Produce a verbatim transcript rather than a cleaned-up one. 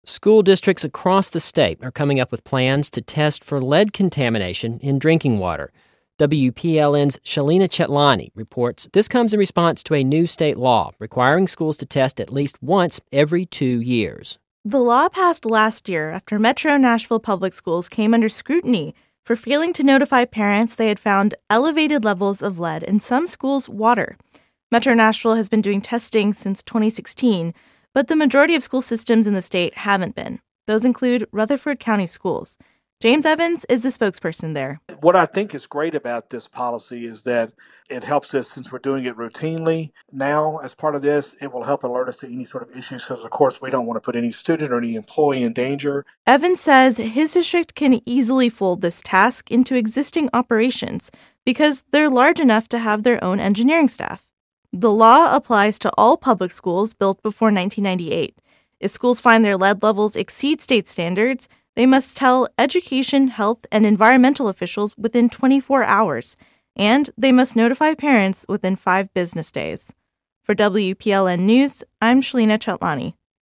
School districts across the state are coming up with plans to test for lead contamination in drinking water. W P L N's Shalina Chetlani reports this comes in response to a new state law requiring schools to test at least once every two years. The law passed last year after Metro Nashville Public Schools came under scrutiny for failing to notify parents they had found elevated levels of lead in some schools' water. Metro Nashville has been doing testing since twenty sixteen, but the majority of school systems in the state haven't been. Those include Rutherford County Schools. James Evans is the spokesperson there. What I think is great about this policy is that it helps us, since we're doing it routinely now as part of this, it will help alert us to any sort of issues because, of course, we don't want to put any student or any employee in danger. Evans says his district can easily fold this task into existing operations because they're large enough to have their own engineering staff. The law applies to all public schools built before nineteen ninety-eight. If schools find their lead levels exceed state standards, they must tell education, health, and environmental officials within twenty-four hours, and they must notify parents within five business days. For W P L N News, I'm Shalina Chetlani.